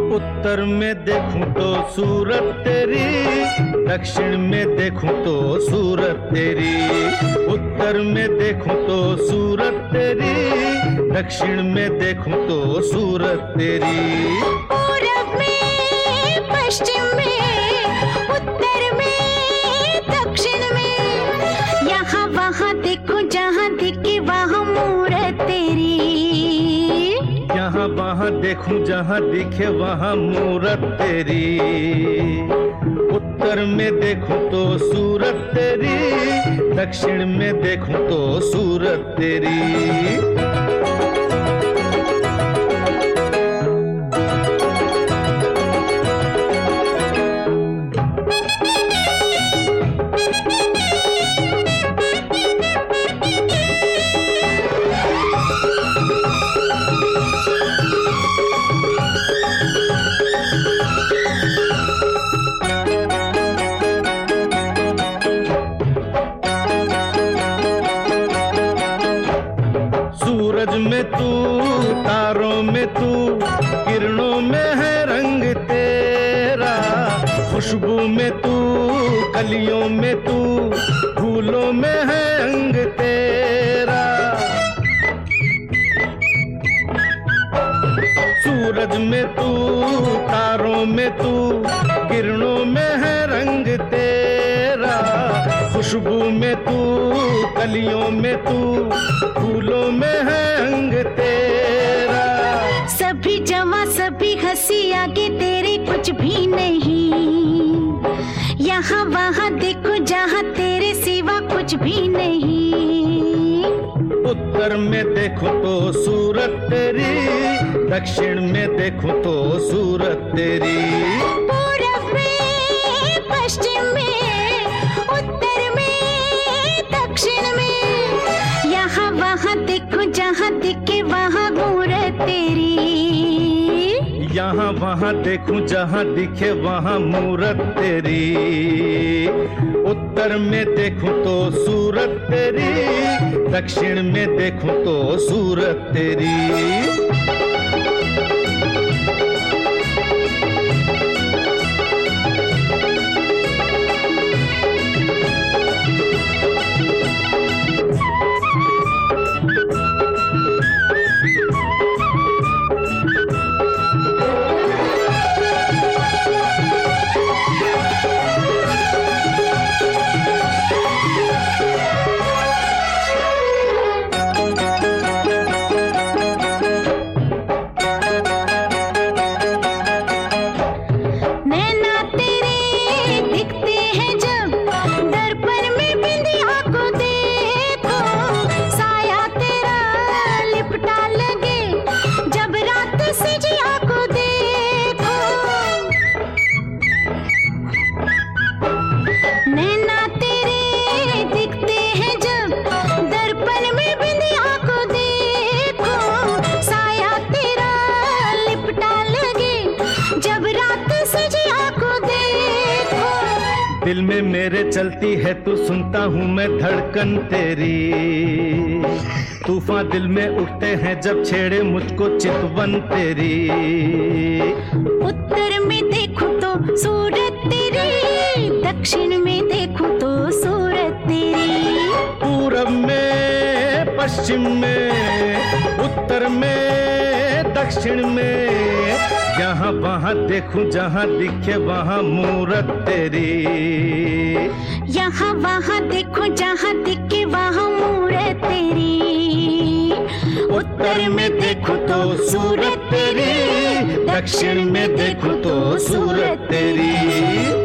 उत्तर में देखूं तो सूरत तेरी, दक्षिण में देखूं तो सूरत तेरी। उत्तर में देखूं तो सूरत तेरी, दक्षिण में देखूं तो सूरत तेरी। पूरब में पश्चिम में, उत्तर में दक्षिण में, यहाँ वहाँ देखो जहाँ दिखे वहाँ मूरत तेरी। यहाँ वहाँ देखूं जहाँ दिखे वहाँ मूरत तेरी। उत्तर में देखूं तो सूरत तेरी, दक्षिण में देखूं तो सूरत तेरी। सूरज में तू, तारों में तू, किरणों में है रंग तेरा। खुशबू में तू, कलियों में तू, फूलों में है अंग तेरा। सूरज में तू, तारों में तू, किरणों में है रंग तेरा। खुशबू में तू, कलियों में तू, फूलों में है अंग तेरा। सभी जवां सभी हंसी आगे तेरे कुछ भी नहीं। यहाँ वहाँ देखो जहाँ तेरे सिवा कुछ भी नहीं। उत्तर में देखो तो सूरत तेरी, दक्षिण में देखो तो सूरत तेरी। पूरब में पश्चिम में, उत्तर में दक्षिण में, यहाँ वहाँ देखो जहाँ दिखे वहाँ मूरत तेरी। यहाँ वहाँ देखूं जहाँ दिखे वहाँ मूरत तेरी। उत्तर में देखूं तो सूरत तेरी, दक्षिण में देखूं तो सूरत तेरी। दिल में मेरे चलती है तू, सुनता हूँ मैं धड़कन तेरी। तूफान दिल में उठते हैं जब छेड़े मुझको चितवन तेरी। उत्तर में देखूं तो सूरत तेरी, दक्षिण में देखूं तो सूरत तेरी। पूरब में पश्चिम में, उत्तर में दक्षिण में, यहाँ वहाँ देखूं जहाँ दिखे वहाँ मूरत तेरी। यहाँ वहाँ देखो जहाँ दिखे वहाँ मूरत तेरी। उत्तर में देखूं तो सूरत तेरी, दक्षिण में देखूं तो सूरत तेरी।